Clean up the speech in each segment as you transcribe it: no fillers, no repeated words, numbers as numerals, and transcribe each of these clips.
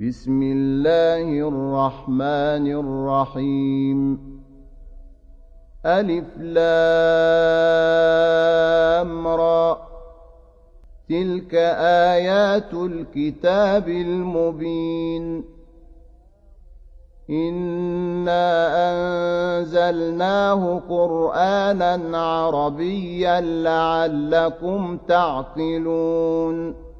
بسم الله الرحمن الرحيم ألف لام را تلك آيات الكتاب المبين إنا أنزلناه قرآنا عربيا لعلكم تعقلون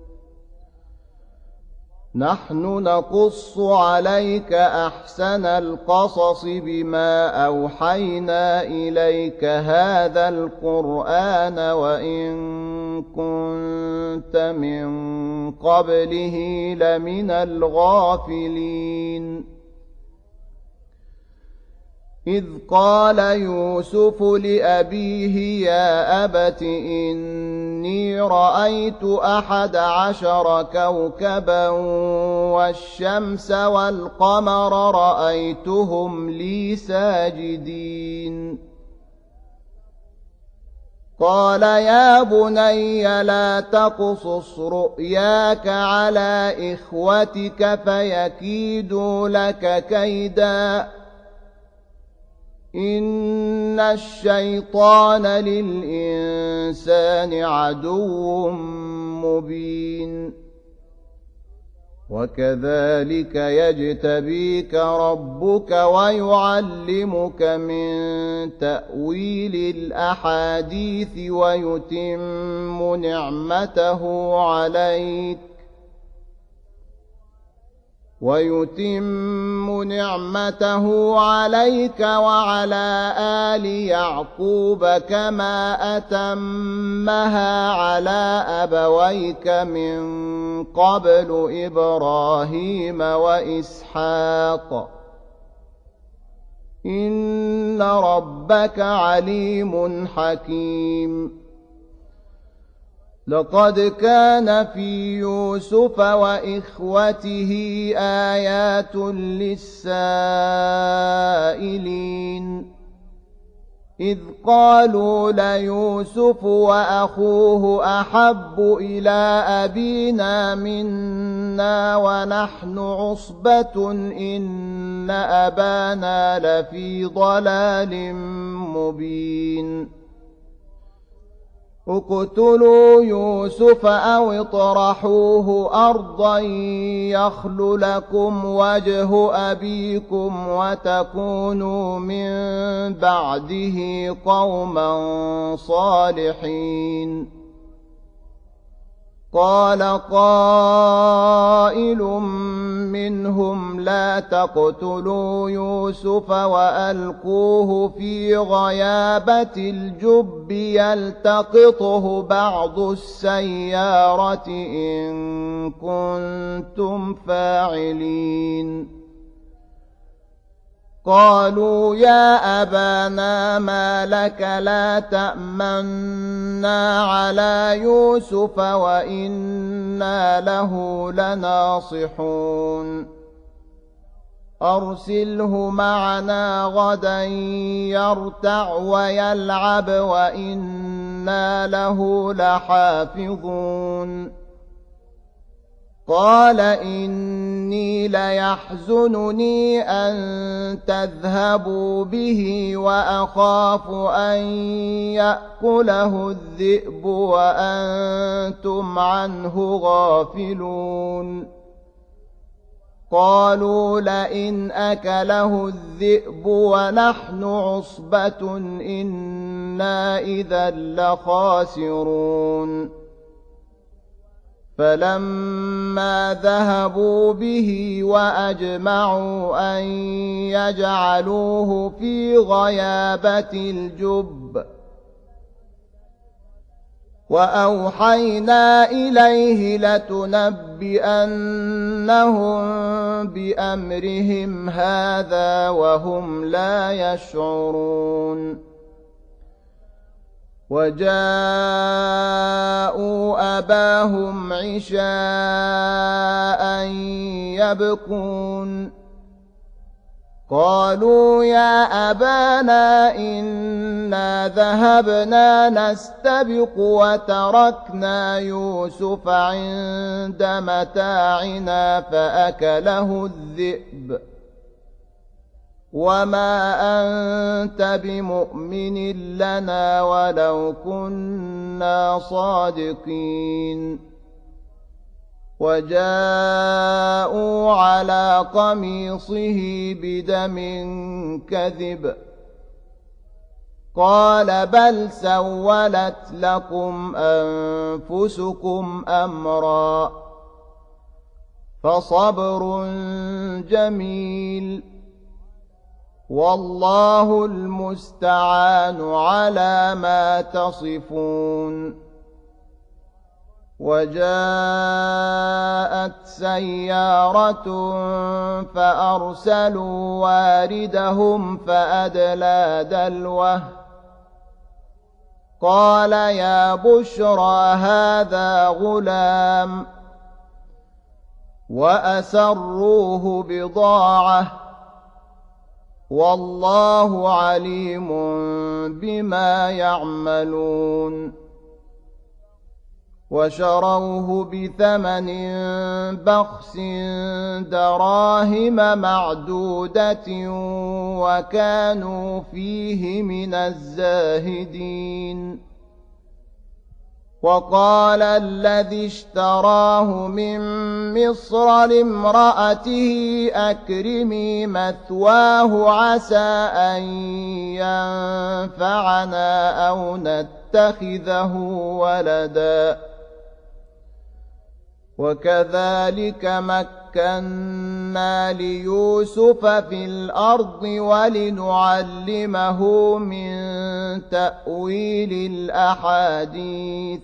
نحن نقص عليك أحسن القصص بما أوحينا إليك هذا القرآن وإن كنت من قبله لمن الغافلين إذ قال يوسف لأبيه يا أبت إني رأيت 11 كوكبا والشمس والقمر رأيتهم لي ساجدين قال يا بني لا تقصص رؤياك على إخوتك فيكيدوا لك كيدا إن الشيطان للإنسان عدو مبين وكذلك يجتبيك ربك ويعلمك من تأويل الأحاديث ويتم نعمته عليك وعلى آل يعقوب كما أتمها على أبويك من قبل إبراهيم وإسحاق إن ربك عليم حكيم لقد كان في يوسف وإخوته آيات للسائلين إذ قالوا ليوسف وأخوه أحب إلى أبينا منا ونحن عصبة إن أبانا لفي ضلال مبين اقتلوا يوسف أو اطرحوه أرضا يخل لكم وجه أبيكم وتكونوا من بعده قوما صالحين قال قائل منهم لا تقتلوا يوسف وألقوه في غيابة الجب يلتقطه بعض السيارة إن كنتم فاعلين قالوا يا أبانا ما لك لا تأمنا على يوسف وإنا له لناصحون أرسله معنا غدا يرتع ويلعب وإنا له لحافظون قال إني ليحزنني أن تذهبوا به وأخاف أن يأكله الذئب وأنتم عنه غافلون قالوا لئن أكله الذئب ونحن عصبة إنا إذا لخاسرون فلما ذهبوا به وأجمعوا أن يجعلوه في غيابة الجب وأوحينا إليه لتنبئنهم بأمرهم هذا وهم لا يشعرون وجاءوا أباهم عشاء يبكون قالوا يا أبانا إنا ذهبنا نستبق وتركنا يوسف عند متاعنا فأكله الذئب وما أنت بمؤمن لنا ولو كنا صادقين وجاءوا على قميصه بدم كذب قال بل سولت لكم أنفسكم أمرا فصبر جميل والله المستعان على ما تصفون وجاءت سيارة فأرسلوا واردهم فأدلى دلوه قال يا بشرى هذا غلام وأسروه بضاعة والله عليم بما يعملون وشروه بثمن بخس دراهم معدودة وكانوا فيه من الزاهدين وقال الذي اشتراه من مصر لامرأته أكرمي مثواه عسى أن ينفعنا أو نتخذه ولدا وكذلك مكنا ليوسف في الأرض ولنعلمه من تأويل الأحاديث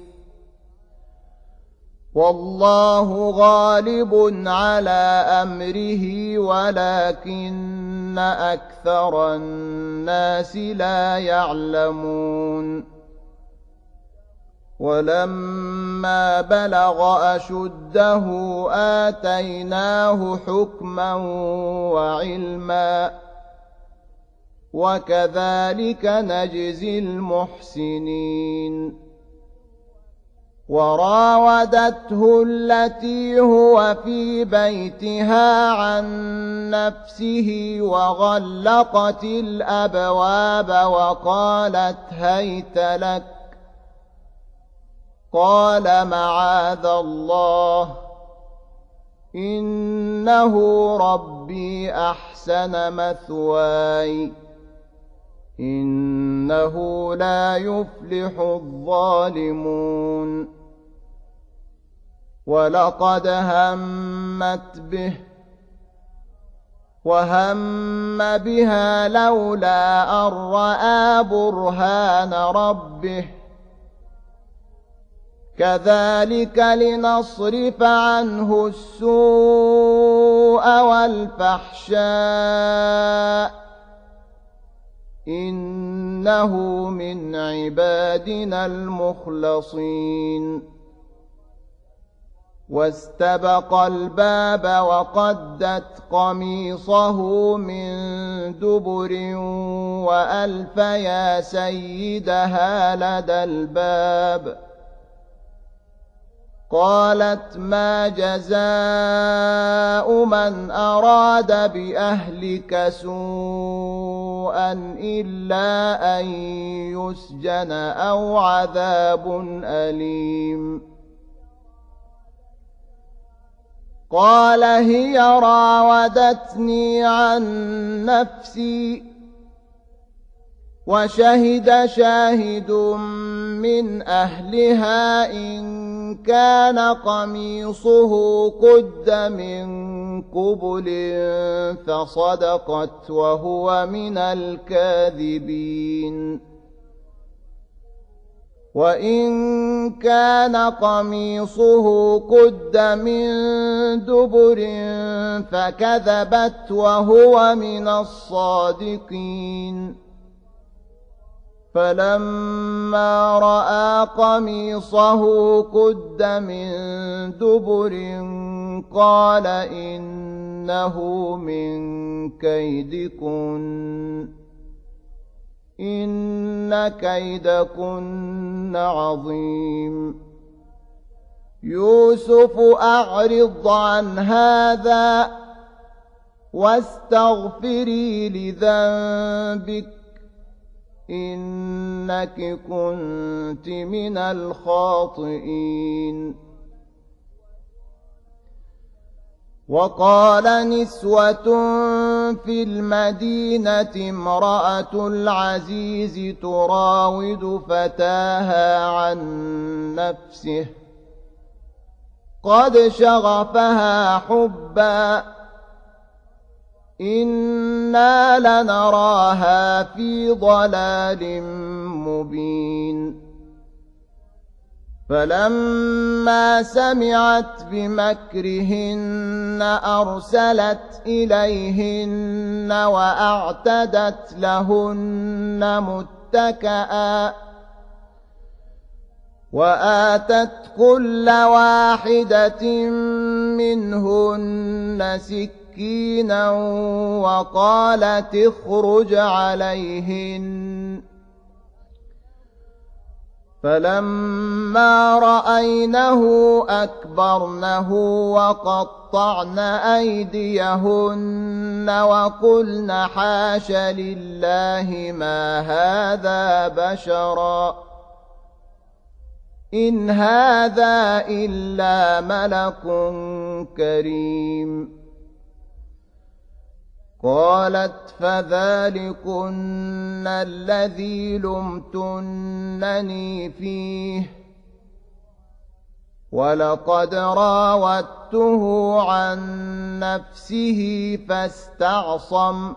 والله غالب على أمره ولكن أكثر الناس لا يعلمون ولما بلغ أشده آتيناه حكما وعلما وكذلك نجزي المحسنين وراودته التي هو في بيتها عن نفسه وغلقت الأبواب وقالت هيت لك قال معاذ الله إنه ربي أحسن مثواي إنه لا يفلح الظالمون ولقد همت به وهم بها لولا أن رأى برهان ربه كذلك لنصرف عنه السوء والفحشاء إنه من عبادنا المخلصين واستبق الباب وقدت قميصه من دبر وألف يا سيدها لدى الباب قالت ما جزاء من أراد بأهلك سوءا إلا أن يسجن أو عذاب أليم قال هي راودتني عن نفسي وشهد شاهد من أهلها إن كان قميصه قد من قبل فصدقت وهو من الكاذبين وإن كان قميصه قد من دبر فكذبت وهو من الصادقين فلما رأى قميصه قد من دبر قال إنه إنه من كيدكن إن كيدكن عظيم يوسف أعرض عن هذا واستغفري لذنبك إنك كنت من الخاطئين وقال نسوة في المدينة امرأة العزيز تراود فتاها عن نفسه قد شغفها حبا إنا لنراها في ضلال مبين فلما سمعت بمكرهن أرسلت إليهن وأعتدت لهن متكئا وآتت كل واحدة منهن سكينا وقالت اخرج عليهن فلما رأينه أكبرنه وقطعن أيديهن وقلن حاش لله ما هذا بشرا إن هذا إلا ملك كريم قالت فذلكن الذي لمتنني فيه ولقد راودته عن نفسه فاستعصم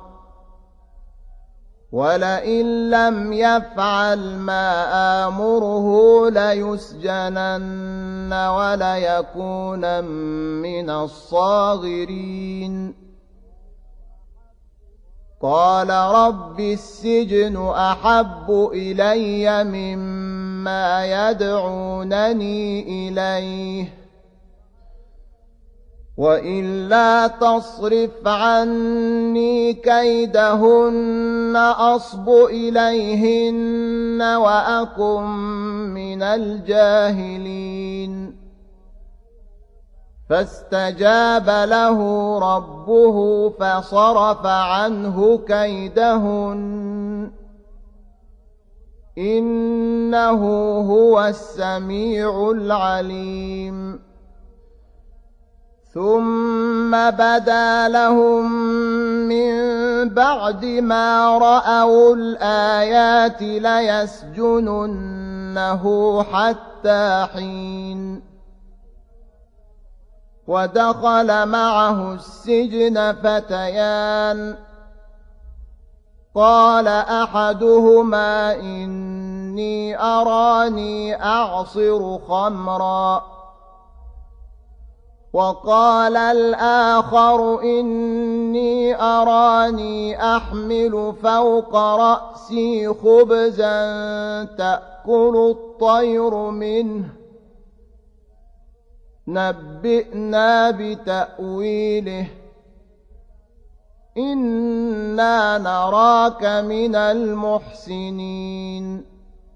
ولئن لم يفعل ما آمره ليسجنن وليكون من الصاغرين قال رب السجن أحب إلي مما يدعونني إليه وإلا تصرف عني كيدهن أصب إليهن وأكن من الجاهلين فاستجاب له ربه فصرف عنه كيدهن إنه هو السميع العليم ثم بدا لهم من بعد ما رأوا الآيات ليسجننه حتى حين ودخل معه السجن فتيان قال أحدهما إني أراني أعصر خمرا وقال الآخر إني أراني أحمل فوق رأسي خبزا تأكل الطير منه نبئنا بتأويله إنا نراك من المحسنين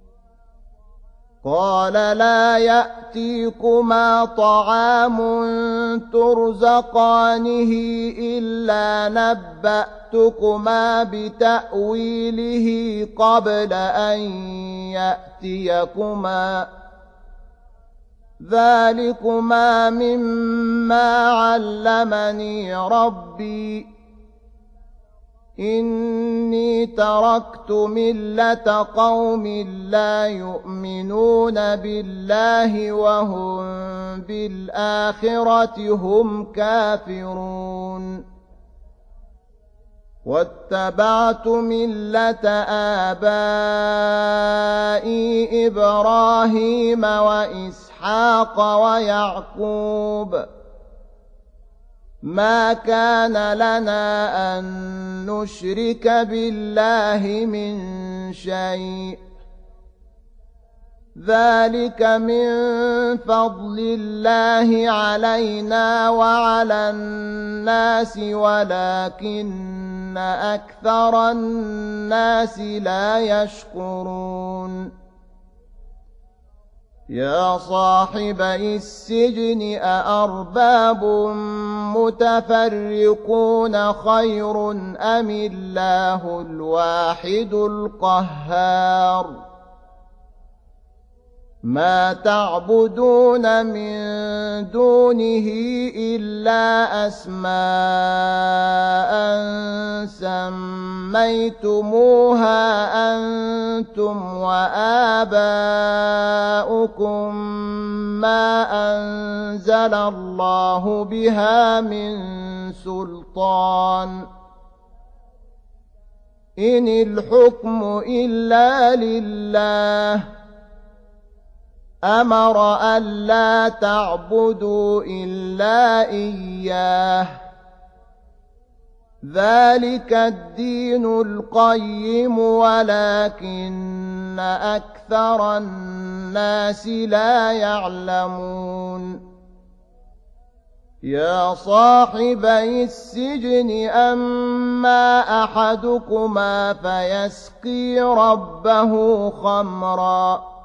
قال لا يأتيكما طعام ترزقانه إلا نبأتكما بتأويله قبل أن يأتيكما ذلكما مما علمني ربي إني تركت ملة قوم لا يؤمنون بالله وهم بالآخرة هم كافرون واتبعت ملة آبائي إبراهيم وإسحاق ويعقوب ما كان لنا أن نشرك بالله من شيء ذلك من فضل الله علينا وعلى الناس ولكن أكثر الناس لا يشكرون يا صاحبي السجن أأرباب متفرقون خير أم الله الواحد القهار ما تعبدون من دونه إلا أسماء سميتموها أنتم وآباؤكم ما أنزل الله بها من سلطان إن الحكم إلا لله أمر ألا تعبدوا إلا إياه ذلك الدين القيم ولكن أكثر الناس لا يعلمون يا صاحبي السجن أما أحدكما فيسقي ربه خمرا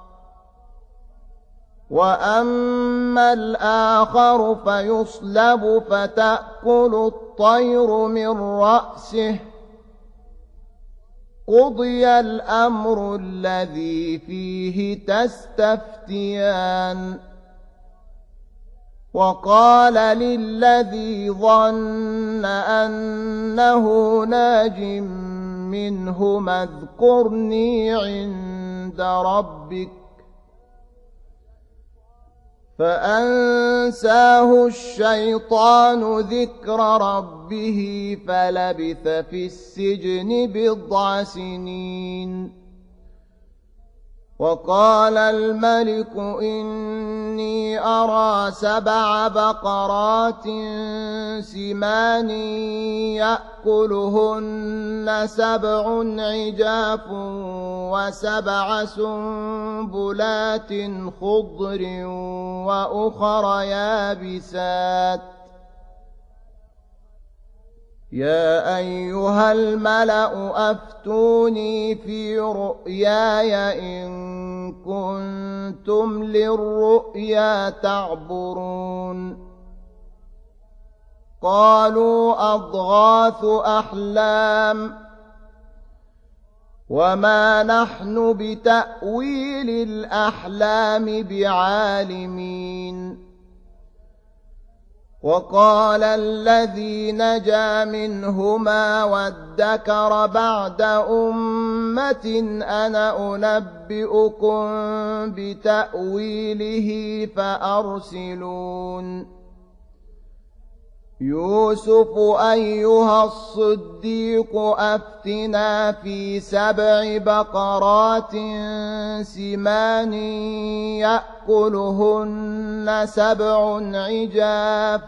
وأما الآخر فيصلب فتأكل الطير من رأسه قضي الأمر الذي فيه تستفتيان وقال للذي ظن أنه ناج منهما اذكرني عند ربك فأنساه الشيطان ذكر ربه فلبث في السجن بضع سنين وقال الملك إني أرى 7 بقرات سمان يأكلهن 7 عجاف و7 سنبلات خضر وأخر يابسات يا أيها الملأ أفتوني في رؤياي إن كنتم للرؤيا تعبرون قالوا أضغاث أحلام وما نحن بتأويل الأحلام بعالمين وقال الذي نجا منهما وادكر بعد أمة أنا أنبئكم بتأويله فأرسلون يوسف أيها الصديق أفتنا في 7 بقرات سمان يأكلهن 7 عجاف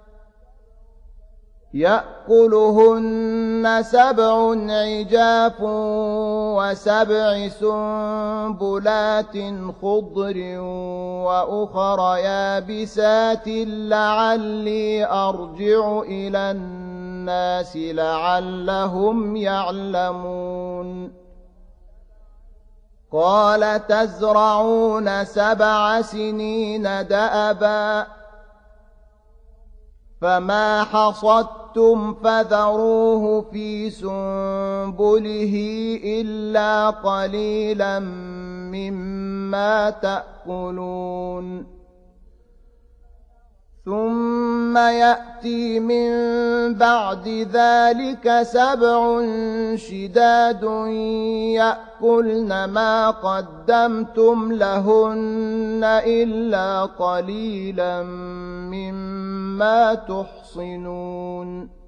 و7 سنبلات خضر وأخر يابسات لعلي أرجع إلى الناس لعلهم يعلمون قال تزرعون 7 سنين دأبا فما حصدتم فذروه في سنبله إلا قليلا مما تأكلون ثم يأتي من بعد ذلك 7 شداد يأكلن ما قدمتم لهن إلا قليلا مما تحصنون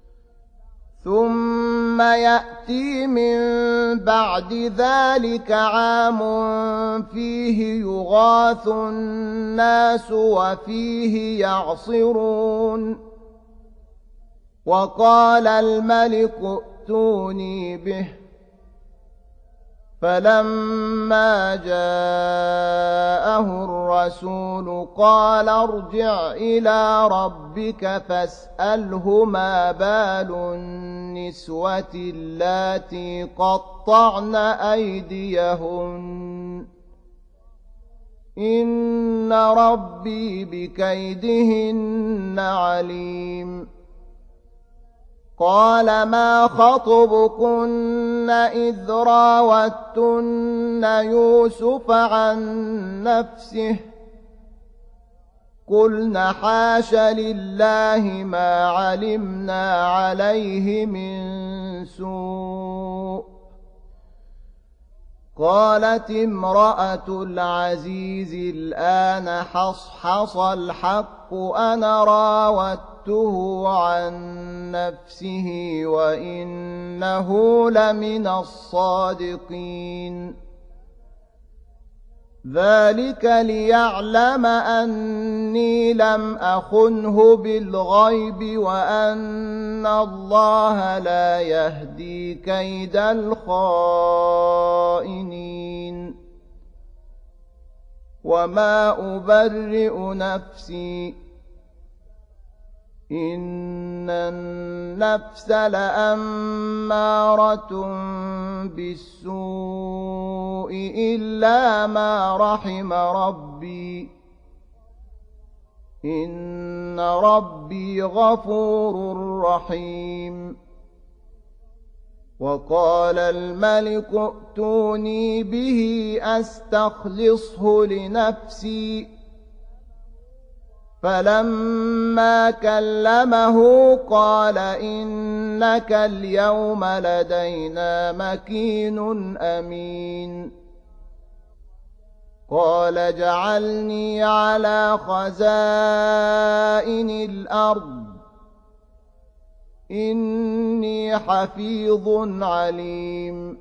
ثم يأتي من بعد ذلك عام فيه يغاث الناس وفيه يعصرون وقال الملك ائتوني به فلما جاءه الرسول قال ارجع إلى ربك فاسأله ما بال النسوة اللاتي قطعن أيديهن إن ربي بكيدهن عليم. قال ما خطبكن إذ راوتن يوسف عن نفسه قلن حاش لله ما علمنا عليه من سوء. قالت امرأة العزيز الآن حصحص الحق أنا راودته عن نفسه وإنه لمن الصادقين. ذلك ليعلم أني لم أخنه بالغيب وأن الله لا يهدي كيد الخائنين. وما أبرئ نفسي إن النفس لأمارة بالسوء إلا ما رحم ربي إن ربي غفور رحيم. وقال الملك ائتوني به أستخلصه لنفسي فلما كلمه قال إنك اليوم لدينا مكين أمين. قال اجعلني على خزائن الأرض إني حفيظ عليم.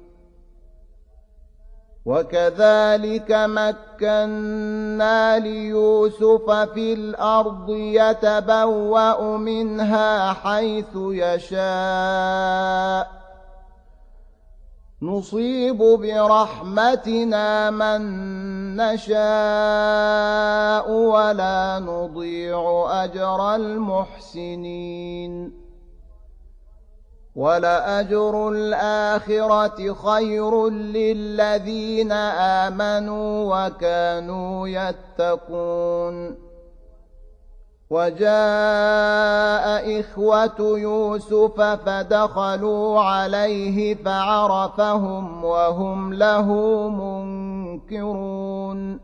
وكذلك مكنا ليوسف في الأرض يتبوأ منها حيث يشاء نصيب برحمتنا من نشاء ولا نضيع أجر المحسنين. ولأجر الآخرة خير للذين آمنوا وكانوا يتقون. وجاء إخوة يوسف فدخلوا عليه فعرفهم وهم له منكرون.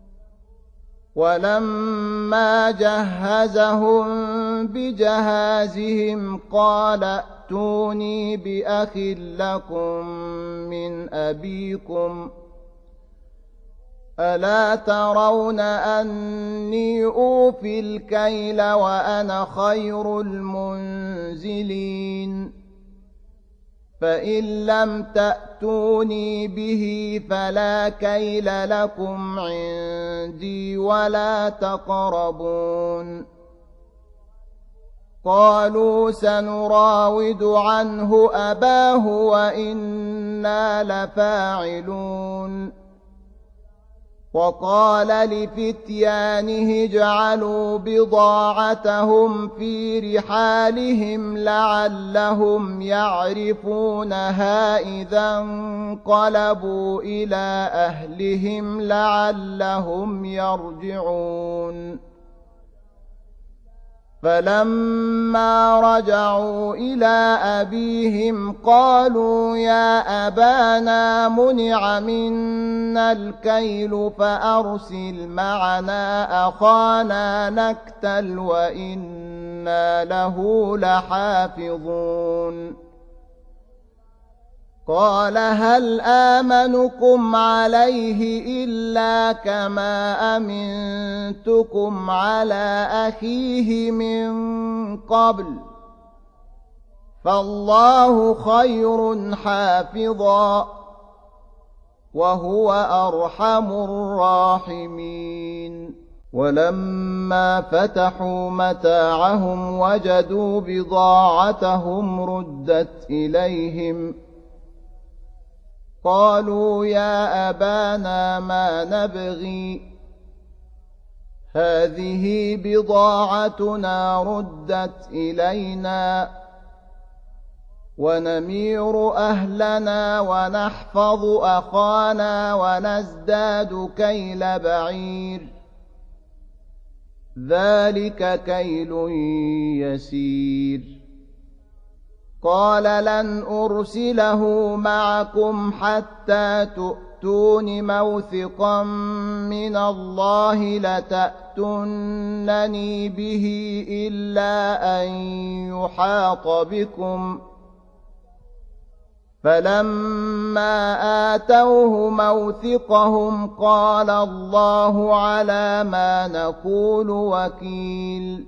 ولما جهزهم بجهازهم قال ائتوني بأخ لكم من أبيكم ألا ترون أني أوفي الكيل وأنا خير المنزلين. فإن لم تأتوني به فلا كيل لكم عندي ولا تقربون. قالوا سنراود عنه أباه وإنا لفاعلون. وقال لفتيانه اجعلوا بضاعتهم في رحالهم لعلهم يعرفونها إذا انقلبوا إلى أهلهم لعلهم يرجعون. فلما رجعوا إلى أبيهم قالوا يا أبانا منع منا الكيل فأرسل معنا أخانا نكتل وإنا له لحافظون. قال هل آمنكم عليه إلا كما أمنتكم على أخيه من قبل فالله خير حافظا وهو أرحم الراحمين. ولما فتحوا متاعهم وجدوا بضاعتهم ردت إليهم قالوا يا أبانا ما نبغي هذه بضاعتنا ردت إلينا ونمير أهلنا ونحفظ أخانا ونزداد كيل بعير ذلك كيل يسير قال لن أرسله معكم حتى تؤتون موثقا من الله لتأتونني به إلا أن يحاط بكم فلما آتوه موثقهم قال الله على ما نقول وكيل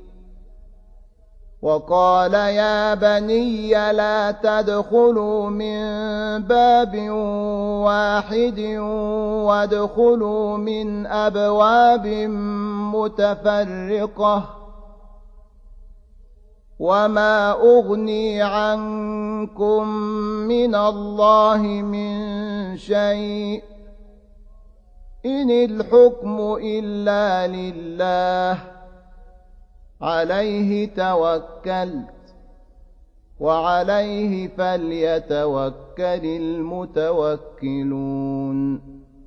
وقال يا بني لا تدخلوا من باب واحد وادخلوا من أبواب متفرقة وما أغني عنكم من الله من شيء إن الحكم إلا لله عليه توكلت وعليه فليتوكل المتوكلون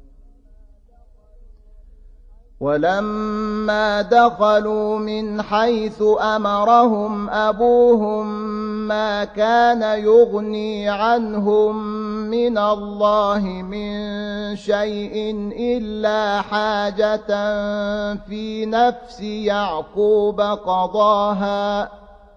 ولما دخلوا من حيث أمرهم أبوهم ما كان يغني عنهم من الله من شيء إلا حاجة في نفس يعقوب قضاها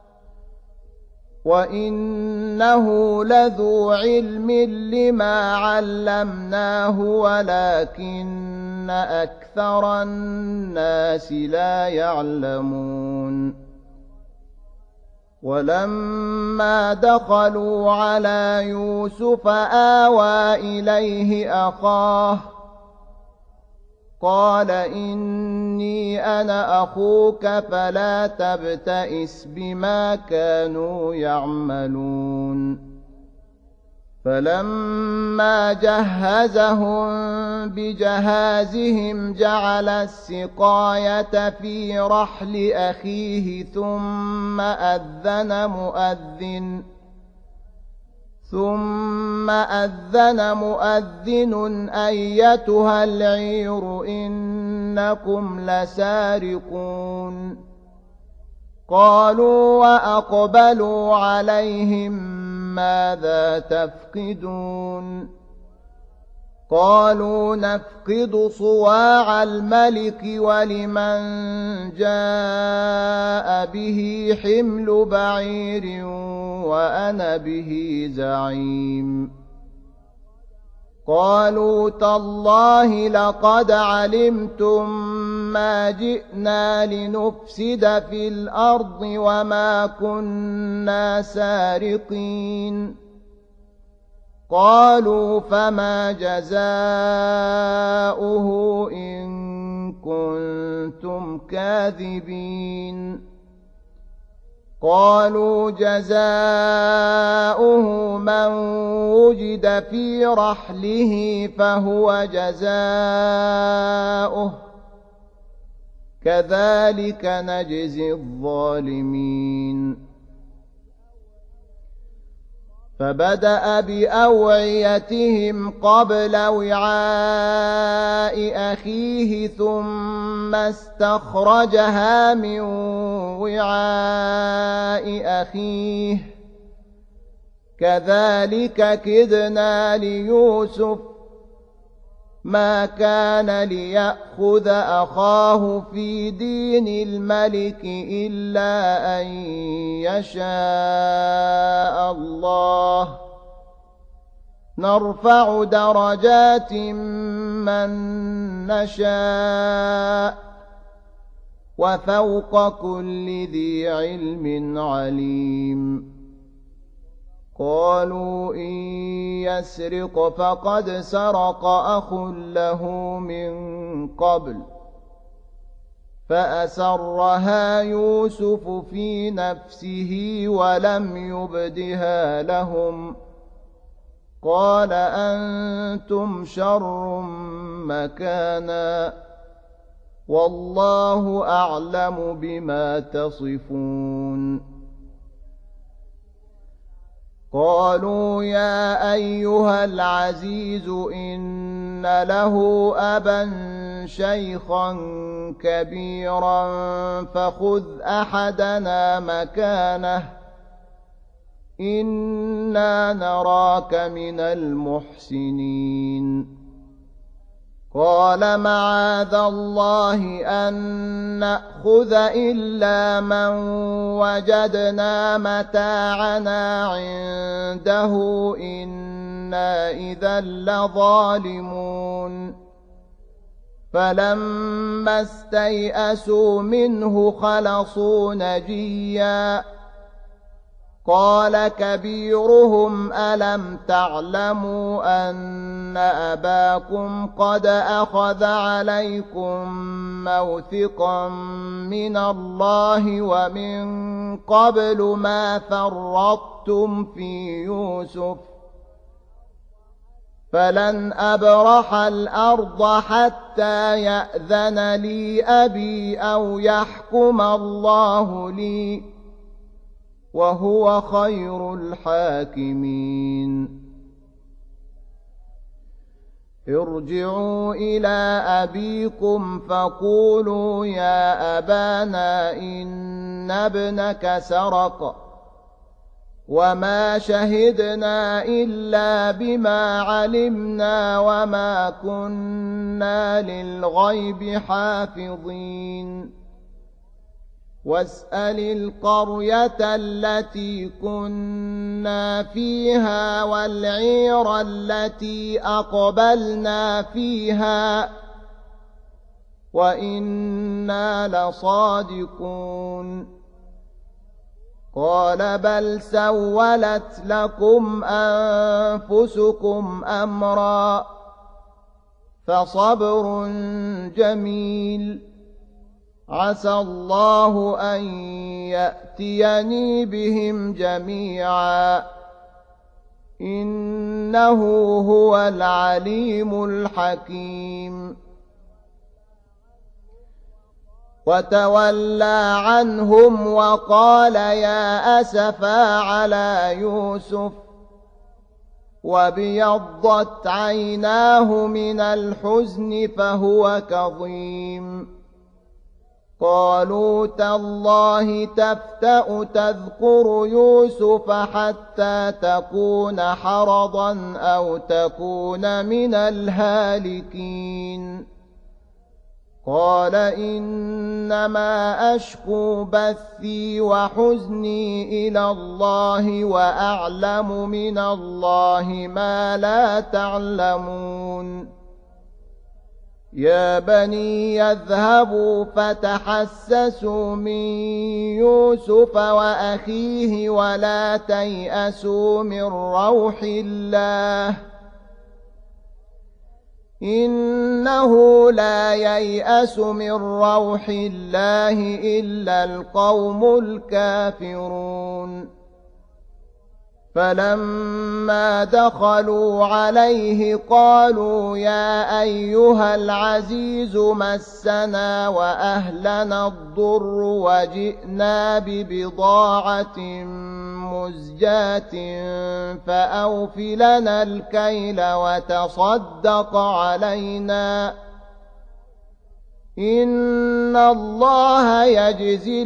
وإنه لذو علم لما علمناه ولكن أكثر الناس لا يعلمون ولما دخلوا على يوسف آوى إليه أخاه قال إني أنا أخوك فلا تبتئس بما كانوا يعملون فلما جهزهم بجهازهم جعل السقاية في رحل أخيه ثم أذن مؤذن أيتها العير إنكم لسارقون قالوا وأقبلوا عليهم ماذا تفقدون قالوا نفقد صواع الملك ولمن جاء به حمل بعير وأنا به زعيم قالوا تالله لقد علمتم ما جئنا لنفسد في الأرض وما كنا سارقين قالوا فما جزاؤه إن كنتم كاذبين قالوا جزاؤه من وجد في رحله فهو جزاؤه كذلك نجزي الظالمين فبدأ بأوعيتهم قبل وعاء أخيه ثم استخرجها من وعاء أخيه كذلك كدنا ليوسف ما كان ليأخذ أخاه في دين الملك إلا أن يشاء الله نرفع درجات من نشاء وفوق كل ذي علم عليم قالوا إن يسرق فقد سرق أخ له من قبل فأسرها يوسف في نفسه ولم يبدها لهم قال أنتم شر مكانا والله أعلم بما تصفون قالوا يا أيها العزيز إن له أبا شيخا كبيرا فخذ أحدنا مكانه إنا نراك من المحسنين قال معاذ الله أن نأخذ إلا من وجدنا متاعنا عنده إنا إذا لظالمون فلما استيئسوا منه خلصوا نجيا قال كبيرهم ألم تعلموا أن أباكم قد أخذ عليكم موثقا من الله ومن قبل ما فرطتم في يوسف فلن أبرح الأرض حتى يأذن لي أبي أو يحكم الله لي وهو خير الحاكمين ارجعوا إلى أبيكم فقولوا يا أبانا إن ابنك سرق وما شهدنا إلا بما علمنا وما كنا للغيب حافظين واسأل القرية التي كنا فيها والعير التي أقبلنا فيها وإنا لصادقون قال بل سولت لكم أنفسكم أمرا فصبر جميل عسى الله أن يأتيني بهم جميعا إنه هو العليم الحكيم وتولى عنهم وقال يا أسفا على يوسف وابيضت عيناه من الحزن فهو كظيم قالوا تالله تفتأ تذكر يوسف حتى تكون حرضا أو تكون من الهالكين قال إنما أشكو بثي وحزني إلى الله وأعلم من الله ما لا تعلمون يا بني يذهبوا فتحسسوا من يوسف وأخيه ولا تيأسوا من روح الله إنه لا ييأس من روح الله إلا القوم الكافرون فلما دخلوا عليه قالوا يا أيها العزيز مسنا وأهلنا الضر وجئنا ببضاعة مزجاة فأوف لنا الكيل وتصدق علينا إن الله يجزي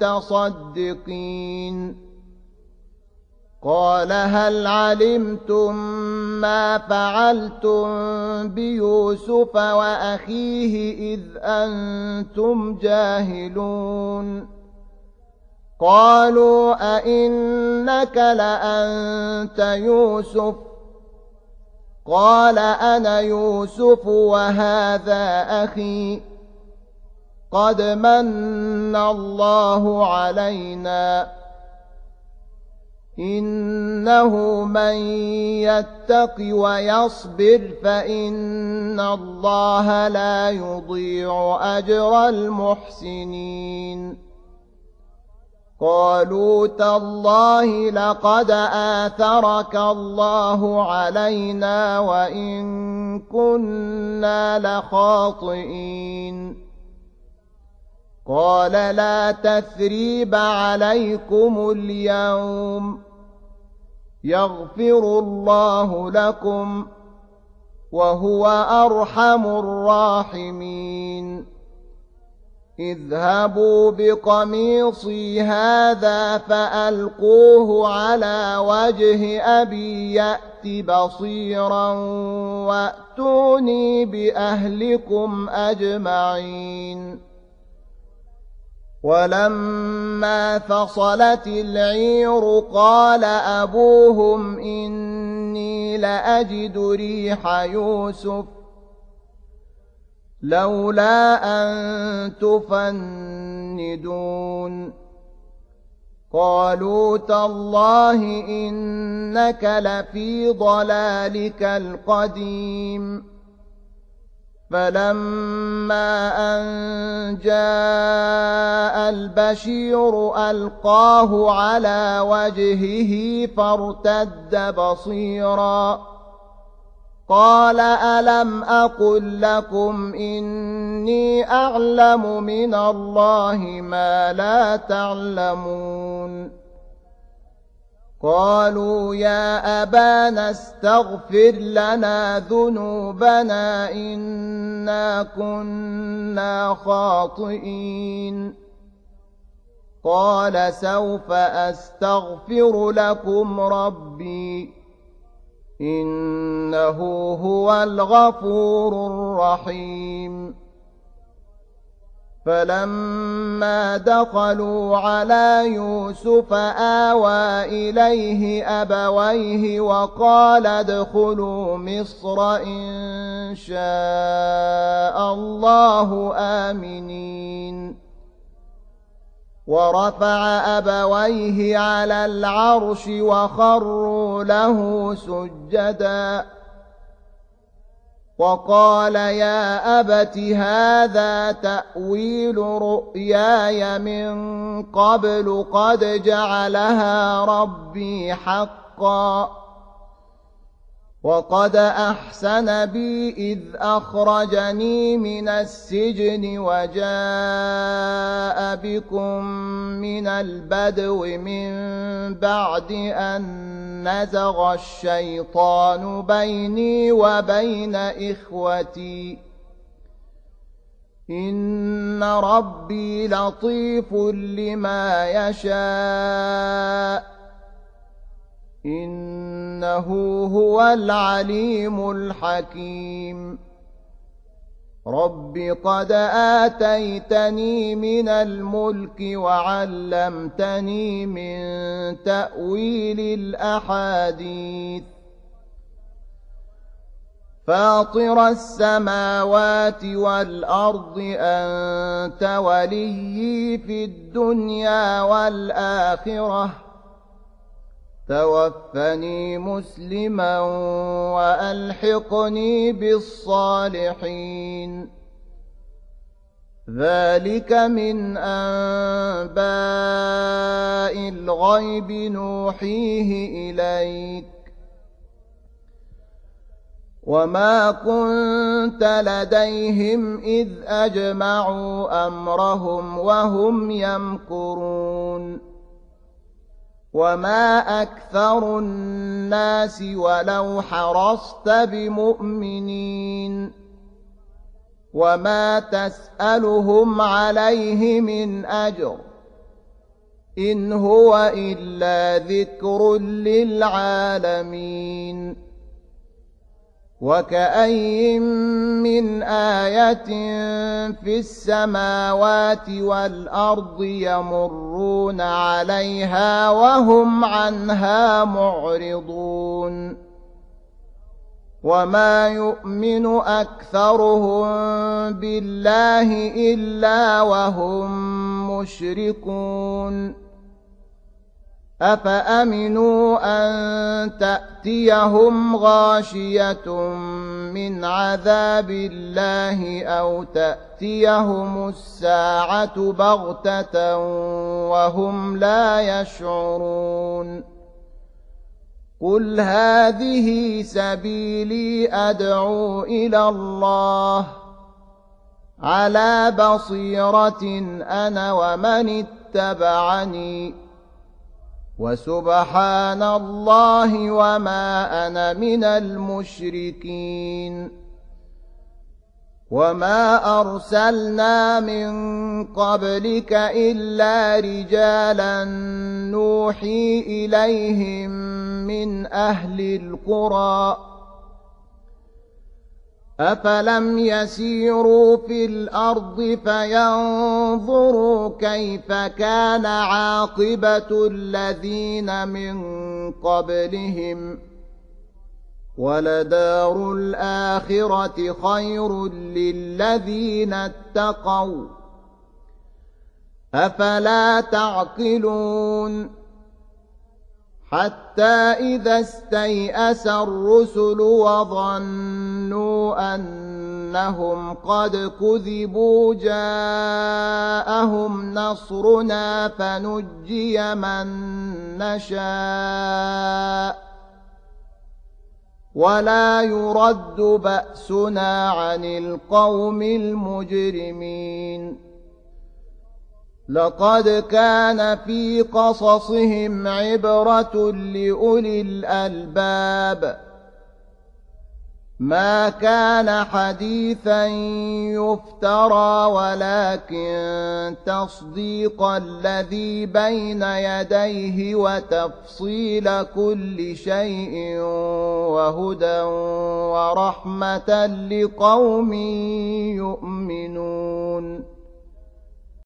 المتصدقين قال هل علمتم ما فعلتم بيوسف وأخيه إذ أنتم جاهلون قالوا أئنك لأنت يوسف قال أنا يوسف وهذا أخي قد من الله علينا إنه من يتق ويصبر فإن الله لا يضيع أجر المحسنين قالوا تالله لقد آثرك الله علينا وإن كنا لخاطئين قال لا تثريب عليكم اليوم يغفر الله لكم وهو أرحم الراحمين اذهبوا بقميصي هذا فألقوه على وجه أبي يأت بصيرا وأتوني بأهلكم أجمعين ولما فصلت العير قال أبوهم إني لأجد ريح يوسف لولا أن تفندون قالوا تالله إنك لفي ضلالك القديم فلما أن جاء البشير ألقاه على وجهه فارتد بصيرا قال ألم أقل لكم إني أعلم من الله ما لا تعلمون قالوا يا أبانا استغفر لنا ذنوبنا إنا كنا خاطئين قال سوف أستغفر لكم ربي إنه هو الغفور الرحيم فلما دخلوا على يوسف آوى إليه أبويه وقال ادخلوا مصر إن شاء الله آمنين ورفع أبويه على العرش وخروا له سجدا وقال يا أبت هذا تأويل رؤياي من قبل قد جعلها ربي حقا وقد أحسن بي إذ أخرجني من السجن وجاء بكم من البدو من بعد أن نزغ الشيطان بيني وبين إخوتي إن ربي لطيف لما يشاء إنه هو العليم الحكيم رب قد آتيتني من الملك وعلمتني من تأويل الأحاديث فاطر السماوات والأرض أنت وليي في الدنيا والآخرة توفني مسلما وألحقني بالصالحين ذلك من أنباء الغيب نوحيه إليك وما كنت لديهم إذ أجمعوا أمرهم وهم يمكرون وما أكثر الناس ولو حرصت بمؤمنين وما تسألهم عليه من أجر إن هو إلا ذكر للعالمين وكأين من آية في السماوات والأرض يمرون عليها وهم عنها معرضون وما يؤمن أكثرهم بالله إلا وهم مشركون أفأمنوا أن تأتيهم غاشية من عذاب الله أو تأتيهم الساعة بغتة وهم لا يشعرون قل هذه سبيلي أدعو إلى الله على بصيرة أنا ومن اتبعني وسبحان الله وما أنا من المشركين وما أرسلنا من قبلك إلا رجالا نوحي إليهم من أهل القرى أفلم يسيروا في الأرض فينظروا كيف كان عاقبة الذين من قبلهم ولدار الآخرة خير للذين اتقوا أفلا تعقلون حتى إذا استيأس الرسل وظنوا أنهم قد كذبوا جاءهم نصرنا فنجي من نشاء ولا يرد بأسنا عن القوم المجرمين لقد كان في قصصهم عبرة لأولي الألباب ما كان حديثا يفترى ولكن تصديق الذي بين يديه وتفصيل كل شيء وهدى ورحمة لقوم يؤمنون